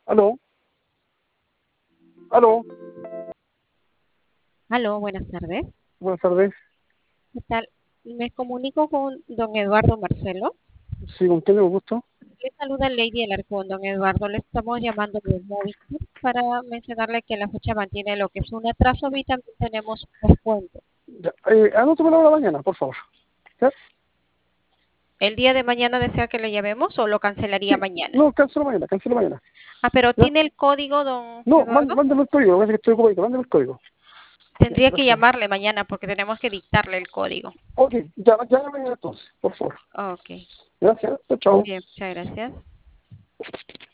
Aló, aló, Aló, buenas tardes. buenas tardes. ¿Qué tal? Me comunico con don Eduardo Marcelo. Sí, ¿con quién tengo gusto? Le saluda Lady Alarcón, don Eduardo. Le estamos llamando de Movistar para mencionarle que la fecha mantiene lo que es un atraso y también tenemos un descuento. Ya, anótame la hora de la mañana, por favor. ¿Ya? ¿El día de mañana desea que le llamemos o lo cancelaría Sí, mañana? no, cancelo mañana, cancelo mañana. Ah, pero ¿Ya? ¿tiene el código, don No, Eduardo? mándame el código, parece que estoy ocupado, mándame el código. Ya, Tendría que gracias. llamarle mañana porque tenemos que dictarle el código. Ok, ya mañana entonces, por favor. Ok, Gracias, chao, muy chao. bien, muchas gracias.